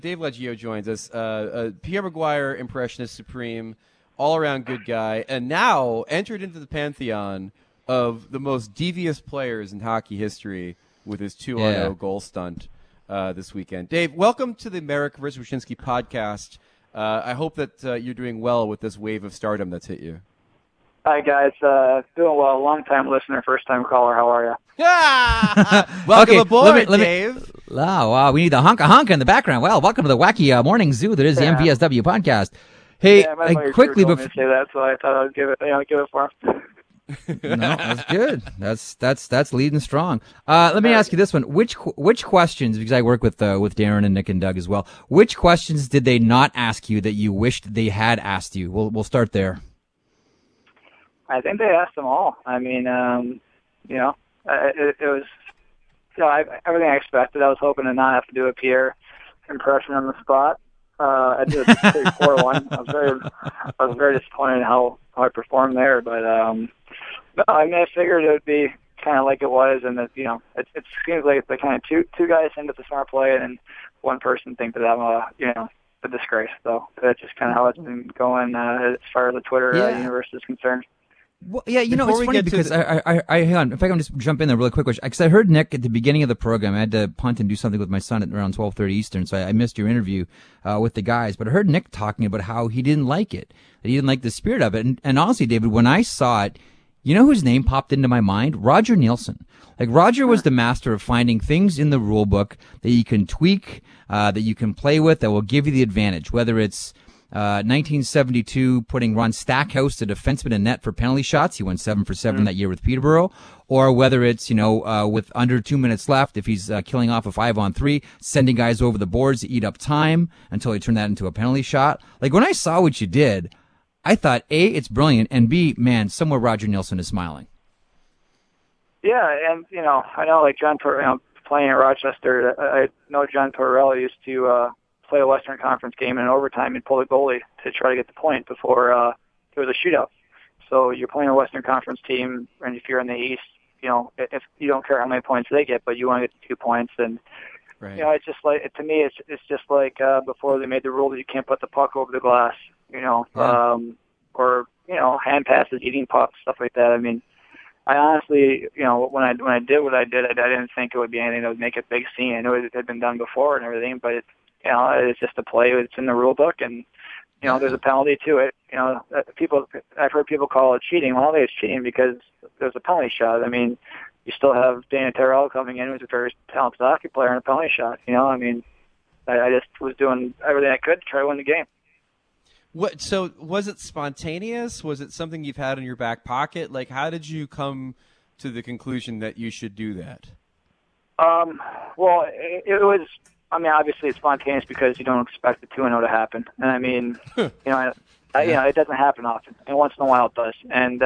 Dave Leggio joins us. Pierre Maguire, impressionist supreme, all-around good guy, and now entered into the pantheon of the most devious players in hockey history with his 2-0 goal stunt this weekend. Dave, welcome to the Marek Wyszynski podcast. I hope that you're doing well with this wave of stardom that's hit you. Hi, guys. Doing well. Long-time listener, first-time caller. How are you? Welcome aboard, Dave. Wow, we need the honka in the background. Well, welcome to the wacky morning zoo that is the MVSW podcast. Hey, quickly before say that, so I thought I'd give it for him. No, that's good. That's leading strong. Let me ask you this one: which questions? Because I work with Darren and Nick and Doug as well. Which questions did they not ask you that you wished they had asked you? We'll start there. I think they asked them all. I mean, it was, everything I expected. I was hoping to not have to do a Pierre impression on the spot. I did a pretty poor one. I was very disappointed in how I performed there, but no, I mean, I figured it would be kind of like it was, and that it seems like the kind of two guys think it's a smart play, and then one person thinks that I'm a disgrace. So that's just kind of how it's been going as far as the Twitter universe is concerned. Well, yeah, it's funny because I hang on. If I can just jump in there really quick, because I heard Nick at the beginning of the program. I had to punt and do something with my son at around 12:30 Eastern, so I missed your interview with the guys. But I heard Nick talking about how he didn't like it, that he didn't like the spirit of it. And honestly, David, when I saw it, you know whose name popped into my mind? Roger Nielsen. Like, Roger was the master of finding things in the rule book that you can tweak, that you can play with, that will give you the advantage, whether it's 1972, putting Ron Stackhouse, the defenseman, in net for penalty shots. He went 7 for 7 that year with Peterborough. Or whether it's, with under 2 minutes left, if he's killing off a 5-on-3, sending guys over the boards to eat up time until he turned that into a penalty shot. Like, when I saw what you did, I thought, A, it's brilliant, and B, man, somewhere Roger Nielsen is smiling. Yeah, and, I know, like, John, playing at Rochester, I know John Tortorella used to play a Western Conference game in overtime and pull the goalie to try to get the point before there was a shootout. So you're playing a Western Conference team, and if you're in the East, if you don't care how many points they get, but you want to get the 2 points, and right. It's just like, to me, it's just like before they made the rule that you can't put the puck over the glass, or hand passes, eating pucks, stuff like that. I mean, I honestly, when I did what I did, I didn't think it would be anything that would make a big scene. I know it had been done before and everything, but it's just a play. It's in the rule book, and there's a penalty to it. I've heard people call it cheating. Well, I don't think it's cheating because there's a penalty shot. I mean, you still have Dana Terrell coming in, who's a very talented hockey player, and a penalty shot. I mean, I just was doing everything I could to try to win the game. So was it spontaneous? Was it something you've had in your back pocket? Like, how did you come to the conclusion that you should do that? Well, it was. I mean, obviously it's spontaneous because you don't expect the 2-0 to happen. And I mean, it doesn't happen often. And once in a while it does. And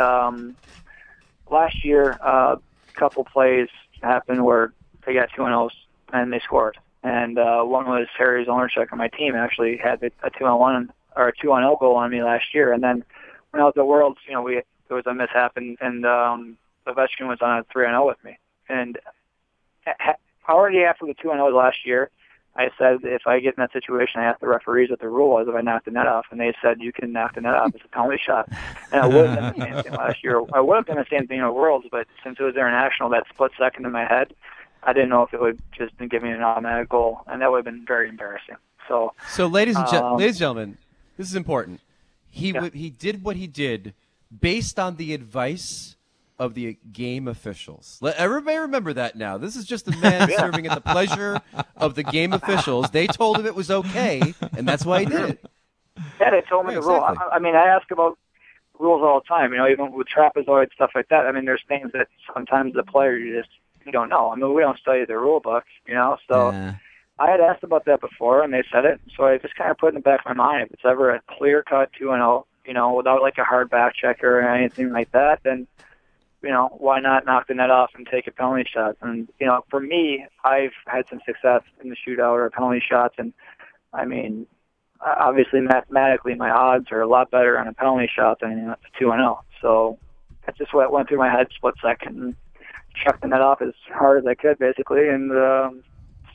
last year, a couple plays happened where they got 2-0s and they scored. And one was Harry Zolnarchuk on my team actually had a 2-1 or a 2-0 goal on me last year. And then when I was at Worlds, there was a mishap, and Ovechkin was on a 3-0 with me. And already after the 2-0 last year, I said, if I get in that situation, I asked the referees what the rule was if I knocked the net off, and they said, you can knock the net off. It's a penalty shot. And I would have done the same thing last year. I would have done the same thing at Worlds, but since it was international, that split second in my head, I didn't know if it would just give me an automatic goal, and that would have been very embarrassing. So ladies and gentlemen, this is important. He did what he did based on the advice of the game officials. Let everybody remember that now. This is just a man serving at the pleasure of the game officials. They told him it was okay, and that's why he did it. Yeah, they told me the rule. I mean, I ask about rules all the time, even with trapezoid, stuff like that. I mean, there's things that sometimes the player you don't know. I mean, we don't study the rule books, so I had asked about that before, and they said it, so I just kind of put in the back of my mind, if it's ever a clear-cut 2-0, without like a hard back checker or anything like that, then why not knock the net off and take a penalty shot? And, for me, I've had some success in the shootout or penalty shots. And, I mean, obviously, mathematically, my odds are a lot better on a penalty shot than a 2-0. So that's just what went through my head split second and chucked the net off as hard as I could, basically. And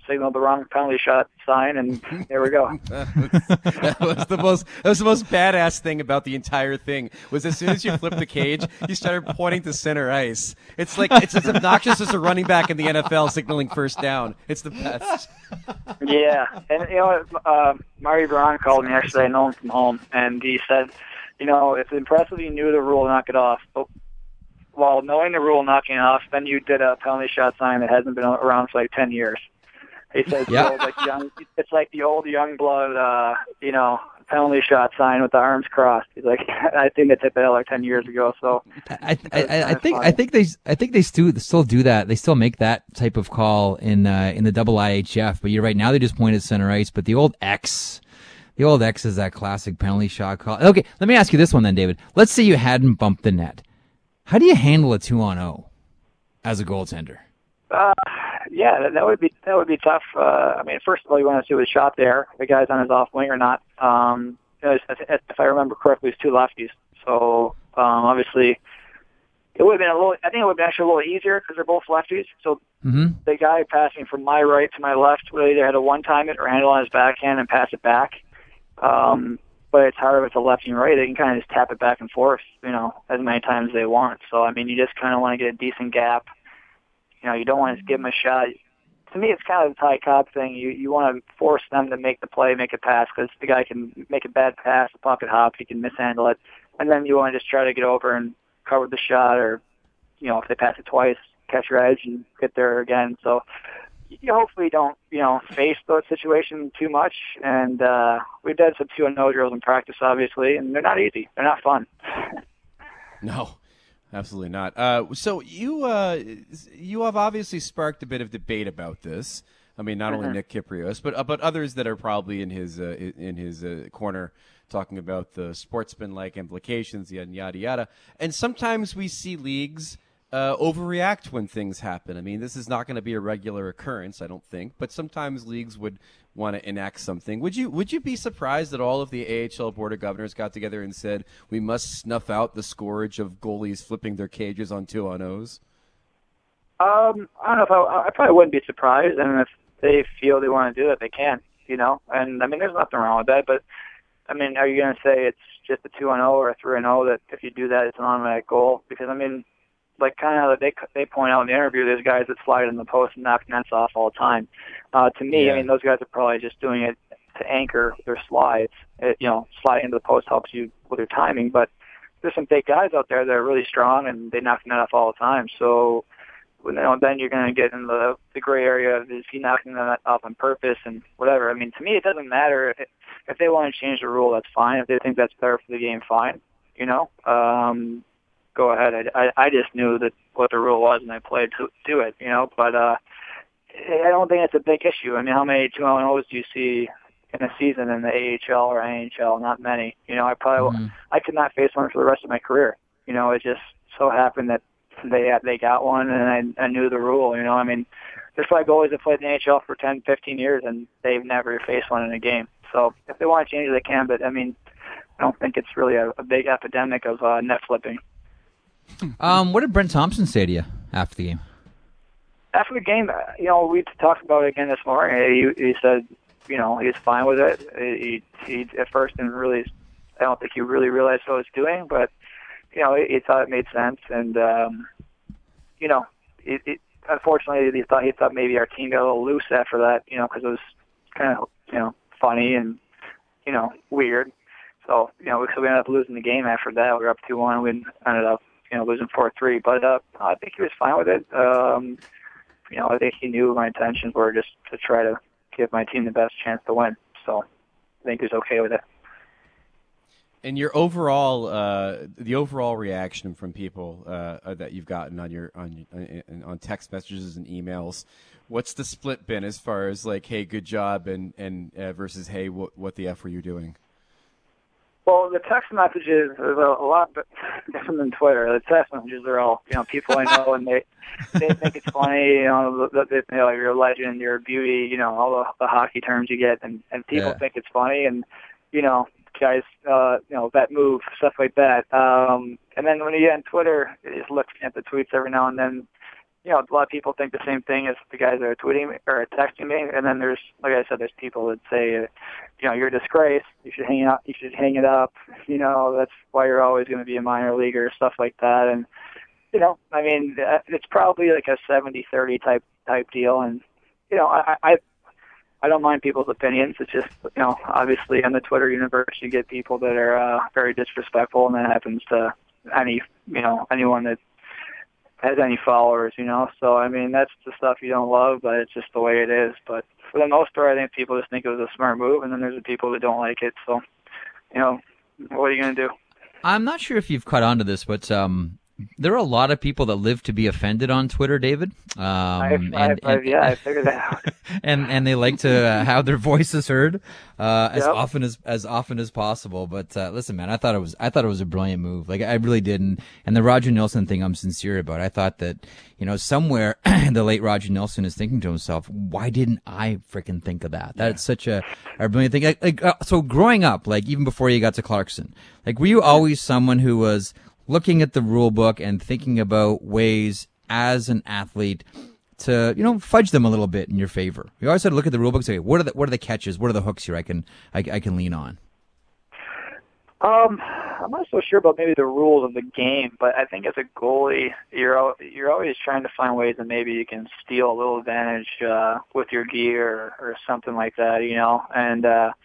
signaled the wrong penalty shot sign, and there we go. That was the most badass thing about the entire thing. Was as soon as you flipped the cage, you started pointing to center ice. It's like it's as obnoxious as a running back in the NFL signaling first down. It's the best. Yeah, and Marty Braun called me yesterday. I know him from home, and he said, it's impressive you knew the rule to knock it off, but while knowing the rule knocking it off, then you did a penalty shot sign that hasn't been around for like 10 years. He says, it's like the old young blood, penalty shot sign with the arms crossed. He's like, I think they took that like 10 years ago. So I think they still do that. They still make that type of call in the double IHF. But you're right. Now they just point at center ice. But the old X is that classic penalty shot call. Okay, let me ask you this one then, David. Let's say you hadn't bumped the net. How do you handle a 2-on-0 as a goaltender? Yeah, that would be tough. First of all, you want to see what shot there, the guy's on his off wing or not. If I remember correctly, it's two lefties. So obviously, it would have been I think it would have been actually a little easier because they're both lefties. So the guy passing from my right to my left would either had to one-time it or handle on his backhand and pass it back. But it's hard if it's a lefty and right. They can kind of just tap it back and forth, as many times as they want. So, you just kind of want to get a decent gap. You don't want to just give them a shot. To me, it's kind of a Ty Cobb thing. You want to force them to make the play, make a pass, because the guy can make a bad pass, a pocket hop, he can mishandle it. And then you want to just try to get over and cover the shot, or, if they pass it twice, catch your edge and get there again. So, you hopefully don't, face those situations too much. And we've done some 2-0 drills in practice, obviously, and they're not easy. They're not fun. No, absolutely not. So you have obviously sparked a bit of debate about this. Not only Nick Kypreos, but others that are probably in his corner talking about the sportsman-like implications, yada, yada. And sometimes we see leagues overreact when things happen. This is not going to be a regular occurrence, I don't think, but sometimes leagues would want to enact something. Would you be surprised that all of the AHL Board of Governors got together and said, we must snuff out the scourge of goalies flipping their cages on 2-on-0s? I don't know if I probably wouldn't be surprised, and if they feel they want to do it, they can, and there's nothing wrong with that, but are you going to say it's just a 2-0 or a 3-0 that if you do that, it's an automatic goal? Because, like kind of how they point out in the interview, there's guys that slide in the post and knock nets off all the time. To me, those guys are probably just doing it to anchor their slides. Sliding into the post helps you with your timing, but there's some big guys out there that are really strong and they knock the net off all the time. So, then you're going to get in the gray area of is he knocking the net off on purpose and whatever. To me, it doesn't matter if they want to change the rule. That's fine. If they think that's better for the game, fine. Go ahead. I just knew that what the rule was, and I played to it, But I don't think it's a big issue. How many 2-0s do you see in a season in the AHL or NHL? Not many. I could not face one for the rest of my career. It just so happened that they got one, and I knew the rule. There's probably goalies that played in the NHL for 10, 15 years, and they've never faced one in a game. So if they want to change it, they can. But I don't think it's really a big epidemic of net flipping. What did Brent Thompson say to you after the game? After the game, we talked about it again this morning. He said, he was fine with it. He at first didn't really, I don't think he really realized what he was doing, but, he thought it made sense. And, unfortunately, he thought maybe our team got a little loose after that, because it was kind of, funny and, weird. So, so we ended up losing the game after that. We were up 2-1. We ended up, losing 4-3. But I think he was fine with it. I think he knew my intentions were just to try to give my team the best chance to win. So I think he was okay with it. And your overall, the overall reaction from people that you've gotten on text messages and emails, what's the split been as far as like, hey, good job, and versus, hey, what the F were you doing? Well, the text messages are a lot different than Twitter. The text messages are all, people I know, and they think it's funny, you're a legend, you're a beauty, all the hockey terms you get, and people think it's funny, and, guys, that move, stuff like that. And then when you get on Twitter, you just look at the tweets every now and then, a lot of people think the same thing as the guys that are tweeting or texting me, and then there's, like I said, there's people that say, you're a disgrace. You should hang out. You should hang it up. That's why you're always going to be a minor leaguer, stuff like that. And it's probably like a 70-30 type deal. And I don't mind people's opinions. It's just, obviously in the Twitter universe, you get people that are very disrespectful, and that happens to anyone that has any followers, So, that's the stuff you don't love, but it's just the way it is. But for the most part, I think people just think it was a smart move, and then there's the people that don't like it. So, what are you going to do? I'm not sure if you've caught on to this, but there are a lot of people that live to be offended on Twitter, David. I figured that out. and they like to have their voices heard as often as possible. But listen, man, I thought it was a brilliant move. Like, I really did. And the Roger Nilsson thing, I'm sincere about. I thought that somewhere the late Roger Nilsson is thinking to himself, why didn't I freaking think of that? That's such a brilliant thing. So growing up, like even before you got to Clarkson, like were you always someone who was looking at the rule book and thinking about ways as an athlete to, fudge them a little bit in your favor? You always had to look at the rule book and say, what are the catches? What are the hooks here I can lean on? I'm not so sure about maybe the rules of the game, but I think as a goalie, you're always trying to find ways that maybe you can steal a little advantage with your gear or something like that, And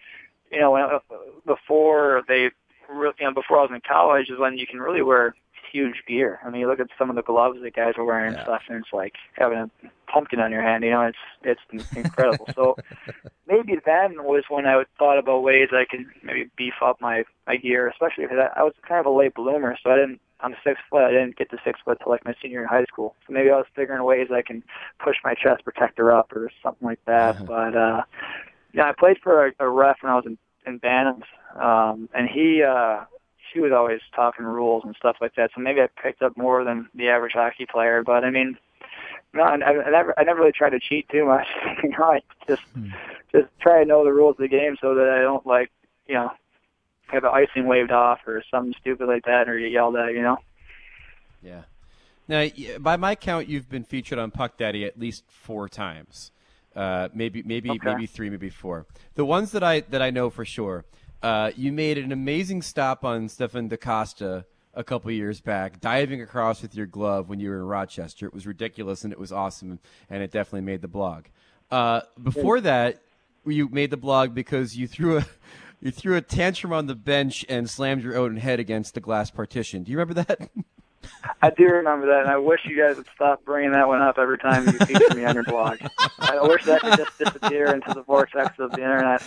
before I was in college is when you can really wear huge gear. You look at some of the gloves that guys are wearing and stuff, and it's like having a pumpkin on your hand. It's incredible. So maybe then was when I thought about ways I could maybe beef up my gear, especially because I was kind of a late bloomer, so I'm 6 foot. I didn't get to 6 foot till like my senior year in high school. So maybe I was figuring ways I can push my chest protector up or something like that. But I played for a ref when I was in Bantams, and she was always talking rules and stuff like that. So maybe I picked up more than the average hockey player. But I never really tried to cheat too much. I just try to know the rules of the game so that I don't have an icing waved off or something stupid like that, or get yelled at. Yeah. Now, by my count, you've been featured on Puck Daddy at least 4 times. Maybe 3, maybe 4. The ones that I know for sure. You made an amazing stop on Stefan DaCosta a couple years back, diving across with your glove when you were in Rochester. It was ridiculous, and it was awesome, and it definitely made the blog. Before that, you made the blog because you threw a tantrum on the bench and slammed your own head against the glass partition. Do you remember that? I do remember that, and I wish you guys would stop bringing that one up every time you feature me on your blog. I wish that could just disappear into the vortex of the internet.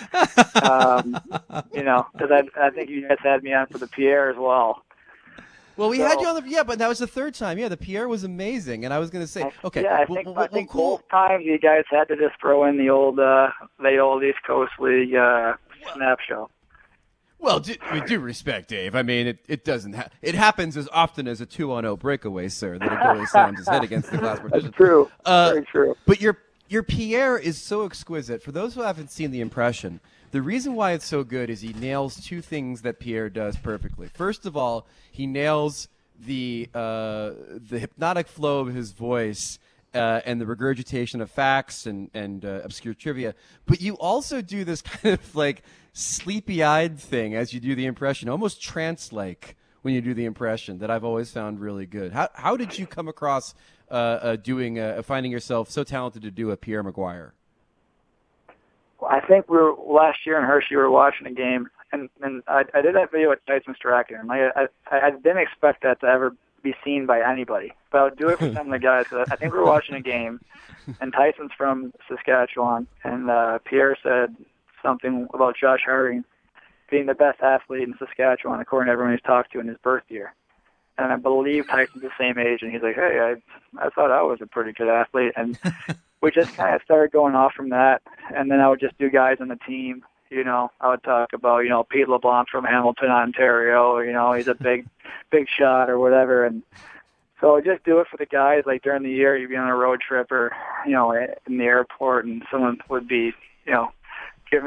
Because I think you guys had me on for the Pierre as well. Well, we had you on but that was the 3rd time. Yeah, the Pierre was amazing, and I was going to say, okay. Yeah, I think cool. Both times you guys had to just throw in the old East Coast League snap show. Well, we do respect Dave. It doesn't. It happens as often as a 2-on-0 breakaway, sir, that a goalie slams his head against the glass partition. That's true. Very true. But your Pierre is so exquisite. For those who haven't seen the impression, the reason why it's so good is he nails 2 things that Pierre does perfectly. First of all, he nails the hypnotic flow of his voice. And the regurgitation of facts and obscure trivia. But you also do this kind of like sleepy-eyed thing as you do the impression, almost trance-like when you do the impression, that I've always found really good. How did you come across finding yourself so talented to do a Pierre McGuire? Well, I think last year in Hershey, we were watching a game, and I did that video at Tyson Strachan. I didn't expect that to ever be seen by anybody, but I would do it for some of the guys. I think we were watching a game, and Tyson's from Saskatchewan, and Pierre said something about Josh Harding being the best athlete in Saskatchewan, according to everyone he's talked to in his birth year. And I believe Tyson's the same age, and he's like, hey, I thought I was a pretty good athlete. And we just kind of started going off from that, and then I would just do guys on the team. I would talk about, Pete LeBlanc from Hamilton, Ontario, he's a big shot or whatever. And so I just do it for the guys. Like during the year, you'd be on a road trip or, in the airport, and someone would be, give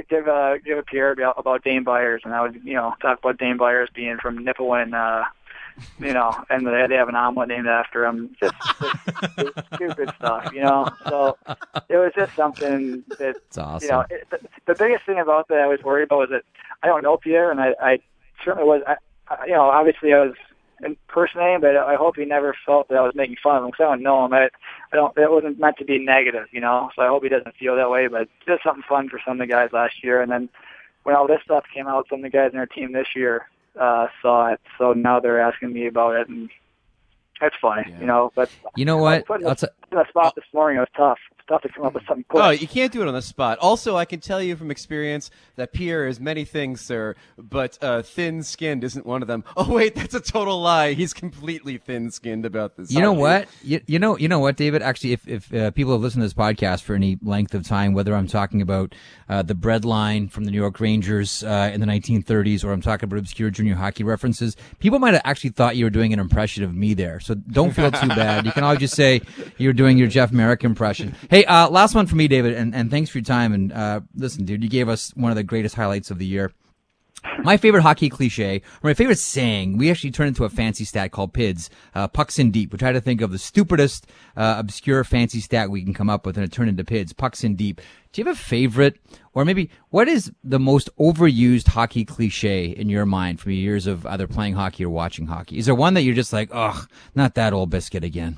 a Pierre about Dane Byers, and I would, talk about Dane Byers being from Nipawin, and they have an omelet named after him. Just stupid stuff, So it was just something that, it's awesome. The biggest thing about that I was worried about was that I don't know Pierre, and I certainly was, obviously I was impersonating, but I hope he never felt that I was making fun of him, because I don't know him. It wasn't meant to be negative, so I hope he doesn't feel that way, but just something fun for some of the guys last year. And then when all this stuff came out, some of the guys in our team this year saw it, so now they're asking me about it, and that's funny, but you know what? Putting the spot this morning, it was tough. It's tough to come up with something quick. Oh, you can't do it on the spot. Also, I can tell you from experience that Pierre is many things, sir, but thin-skinned isn't one of them. Oh, wait, that's a total lie. He's completely thin-skinned about this. You know what? You know what, David? Actually, if people have listened to this podcast for any length of time, whether I'm talking about the bread line from the New York Rangers in the 1930s, or I'm talking about obscure junior hockey references, people might have actually thought you were doing an impression of me there. So don't feel too bad. You can always just say you're doing your Jeff Merrick impression. Hey, last one for me, David, and thanks for your time. And listen, dude, you gave us one of the greatest highlights of the year. My favorite hockey cliche, or my favorite saying, we actually turned into a fancy stat called PIDS, pucks in deep. We try to think of the stupidest, obscure fancy stat we can come up with, and it turned into PIDS, pucks in deep. Do you have a favorite, or maybe what is the most overused hockey cliche in your mind from your years of either playing hockey or watching hockey? Is there one that you're just like, ugh, not that old biscuit again?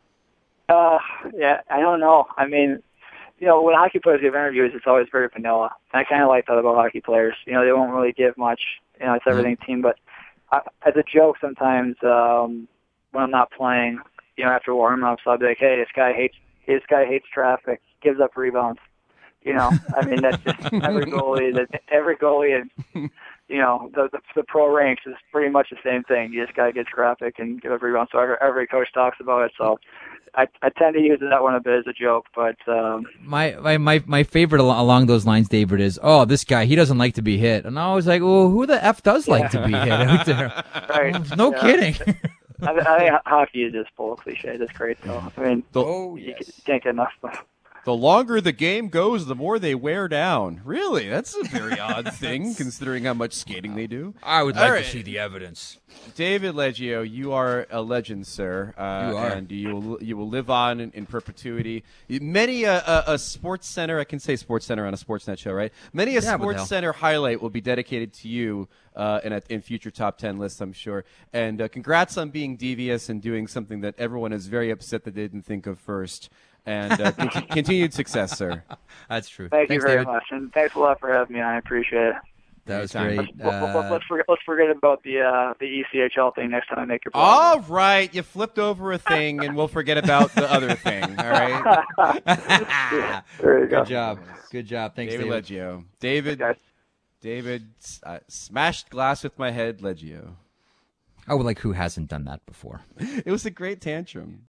Yeah, I don't know. I mean, when hockey players give interviews, it's always very vanilla. And I kind of like that about hockey players. They won't really give much. It's everything team. But as a joke, sometimes when I'm not playing, after warm-ups, I'll be like, "Hey, this guy hates traffic, gives up rebounds." I mean, that's just every goalie, and the pro ranks is pretty much the same thing. This guy gets traffic and gives up rebounds. So every coach talks about it. So I tend to use that one a bit as a joke, but my favorite along those lines, David, is this guy, he doesn't like to be hit, and I was like, well, who the F does like to be hit out there? Right. No kidding. I think hockey is just full of cliches. It's great, though. I mean, you can't get enough. The longer the game goes, the more they wear down. Really? That's a very odd thing, considering how much skating they do. I would like to see the evidence. David Leggio, you are a legend, sir. You are. And you will live on in perpetuity. Many a Sports Center, I can say Sports Center on a Sportsnet show, right? Many a Sports Center highlight will be dedicated to you in future top 10 lists, I'm sure. And congrats on being devious and doing something that everyone is very upset that they didn't think of first. And continued success, sir. That's true. Thanks you very much, and thanks a lot for having me. I appreciate it. That was great. Let's forget about the ECHL thing next time I make your podcast. All right, you flipped over a thing, and we'll forget about the other thing. All right. There you go. Good job. Thanks, David Leggio. David smashed glass with my head, Leggio. Oh, like who hasn't done that before? It was a great tantrum.